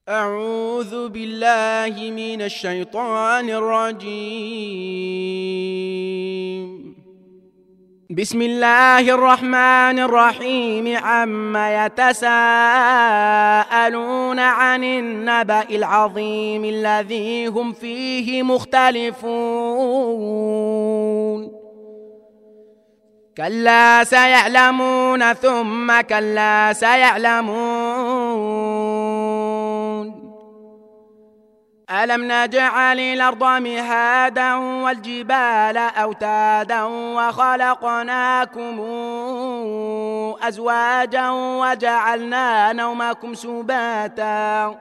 أعوذ بالله من الشيطان الرجيم. بسم الله الرحمن الرحيم. عما يتساءلون عن النبأ العظيم الذي هم فيه مختلفون. كلا سيعلمون ثم كلا سيعلمون. ألم نجعل الأرض مهادا والجبال أوتادا وخلقناكم أزواجا وجعلنا نومكم سباتا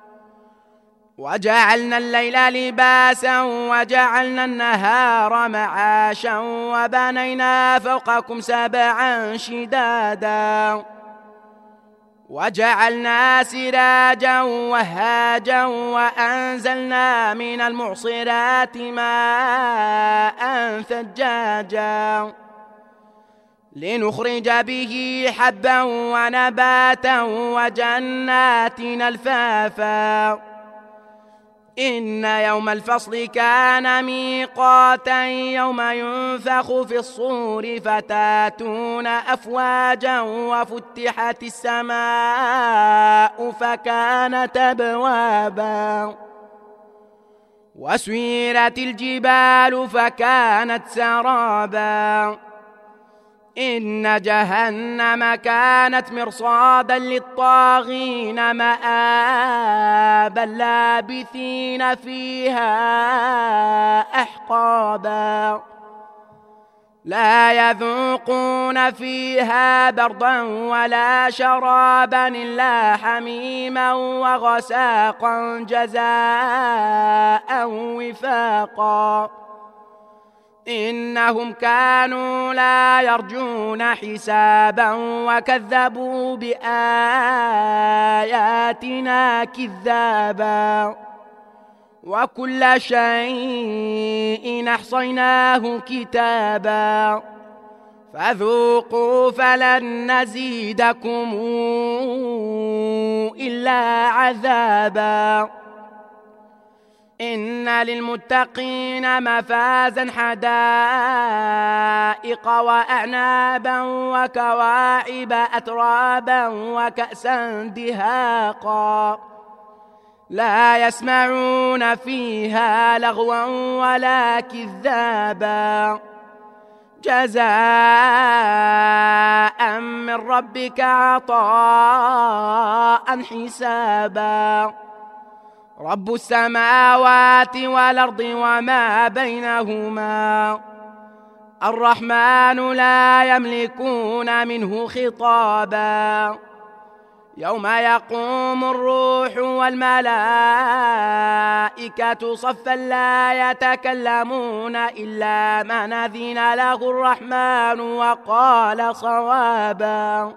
وجعلنا الليل لباسا وجعلنا النهار معاشا وبنينا فوقكم سبعا شدادا وجعلنا سراجا وهاجا وأنزلنا من المعصرات ماء ثجاجا لنخرج به حبا ونباتا وجنات ألفافا. إن يوم الفصل كان ميقاتا يوم ينفخ في الصور فتاتون أفواجا وفتحت السماء فكانت أبوابا وسيرت الجبال فكانت سرابا. إن جهنم كانت مرصادا للطاغين مآبا لابثين فيها أحقابا لا يذوقون فيها بردا ولا شرابا إلا حميما وغساقا جزاء وفاقا. إنهم كانوا لا يرجون حسابا وكذبوا بآياتنا كذابا وكل شيء أحصيناه كتابا فذوقوا فلن نزيدكم إلا عذابا. إن للمتقين مفازا حدائق وأعنابا وكواعب أترابا وكأسا دهاقا لا يسمعون فيها لغوا ولا كذابا جزاء من ربك عطاء حسابا. رب السماوات والأرض وما بينهما الرحمن لا يملكون منه خطابا. يوم يقوم الروح والملائكة صفا لا يتكلمون إلا من أذن له الرحمن وقال صوابا.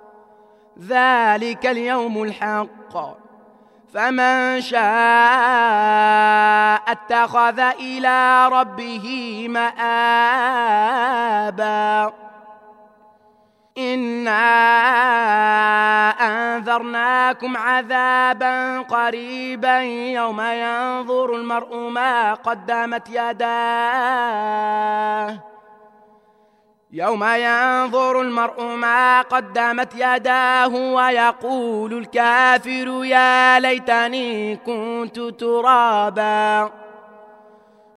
ذلك اليوم الحق فمن شاء اتخذ إلى ربه مآبا. إنا أنذرناكم عذابا قريبا يوم ينظر المرء ما قدمت يداه ويقول الكافر يا ليتني كنت ترابا.